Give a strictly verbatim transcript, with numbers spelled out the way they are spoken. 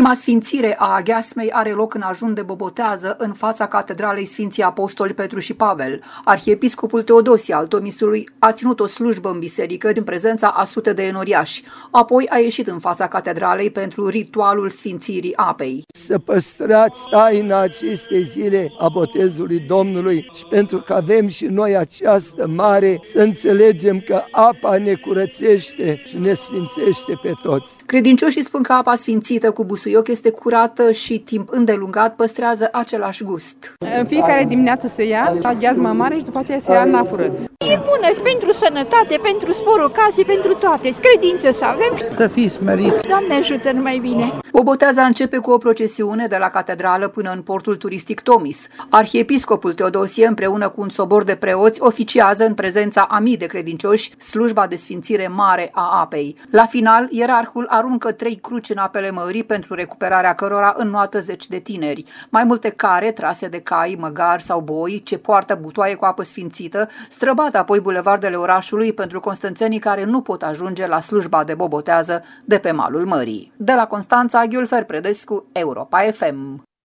Prima sfințire a aghiasmei are loc în ajun de Bobotează, în fața Catedralei Sfinții Apostoli Petru și Pavel. Arhiepiscopul Teodosie al Tomisului a ținut o slujbă în biserică în prezența a sute de enoriași. Apoi a ieșit în fața catedralei pentru ritualul sfințirii apei. Să păstrați taina acestei zile a botezului Domnului și pentru că avem și noi această mare, să înțelegem că apa ne curățește și ne sfințește pe toți. Credincioșii spun că apa sfințită cu busuioc este curată și timp îndelungat păstrează același gust. În fiecare dimineață se ia aghiazma mare și după aceea se ia nafură. E bună pentru sănătate, pentru sporul casei, pentru toate. Credință să avem. Să fii smerit. Doamne ajută numai bine. Boboteaza începe cu o procesiune de la catedrală până în portul turistic Tomis. Arhiepiscopul Teodosie împreună cu un sobor de preoți oficiază în prezența a mii de credincioși slujba de sfințire mare a apei. La final, ierarhul aruncă trei cruci în apele mării pentru recuperarea cărora înnoată zeci de tineri. Mai multe care, trase de cai, măgari sau boi, ce poartă butoaie cu apă sfințită, străbată apoi bulevardele orașului pentru constanțenii care nu pot ajunge la slujba de bobotează de pe malul mării. De la Constanța, Ghiulfer Predescu, Europa F M.